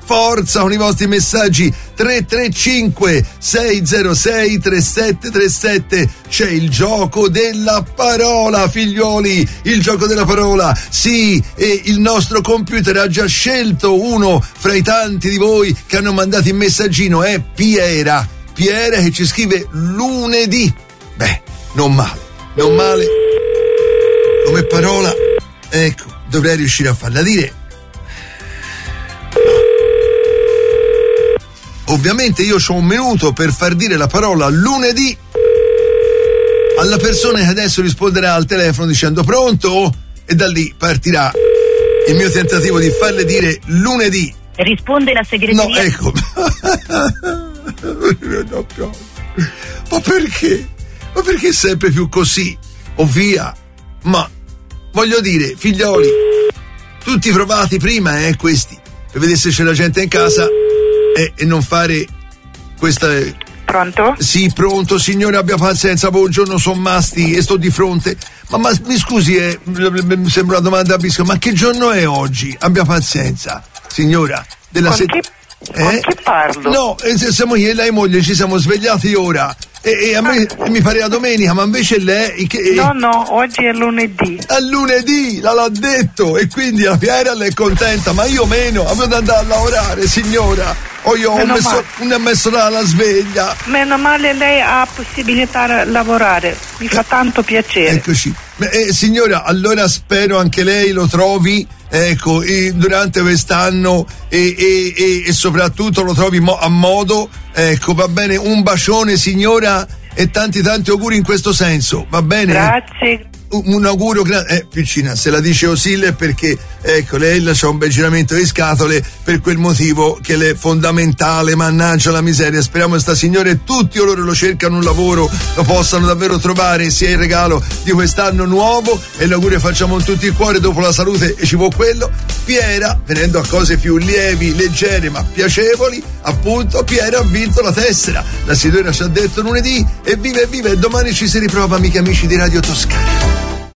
forza con i vostri messaggi. 335 606 3737. C'è il gioco della parola, figlioli, il gioco della parola. Sì, e il nostro computer ha già scelto uno fra i tanti di voi che hanno mandato il messaggino. È Piera che ci scrive lunedì. Beh, non male come parola. Ecco, dovrei riuscire a farla dire. Ovviamente io c'ho un minuto per far dire la parola lunedì alla persona che adesso risponderà al telefono dicendo pronto, e da lì partirà il mio tentativo di farle dire lunedì. Risponde la segreteria. No, ecco. Ma perché? Ma perché sempre più così? O via? Ma voglio dire, figlioli, tutti provati prima, questi, per vedere se c'è la gente in casa e non fare questa. Pronto? Sì, pronto, signore, abbia pazienza, buongiorno, sono Masti e sto di fronte. Ma mi scusi, mi sembra una domanda a bisco, ma che giorno è oggi? Abbia pazienza, signora. Con chi parlo? No, siamo io e lei moglie, ci siamo svegliati ora. E a me mi pareva domenica, ma invece lei No, oggi è lunedì. È lunedì, l'ha detto, e quindi la Piera l'è contenta, ma io meno, avevo da andare a lavorare, signora. Io ho messo la sveglia. Meno male lei ha possibilità di lavorare, mi fa tanto piacere. Eccoci. Signora, allora spero anche lei lo trovi, ecco, durante quest'anno e soprattutto lo trovi a modo, ecco, va bene, un bacione signora e tanti auguri in questo senso, va bene? Grazie. Un augurio grande, piccina, se la dice Osille perché, ecco, lei c'ha un bel giramento di scatole per quel motivo che le è fondamentale, mannaggia la miseria. Speriamo che sta signora e tutti loro lo cercano un lavoro, lo possano davvero trovare, sia il regalo di quest'anno nuovo, e l'augurio facciamo con tutto il cuore. Dopo la salute e ci può quello. Piera, venendo a cose più lievi, leggere ma piacevoli, appunto, Piera ha vinto la tessera. La signora ci ha detto lunedì, e viva, e domani ci si riprova, amici di Radio Toscana.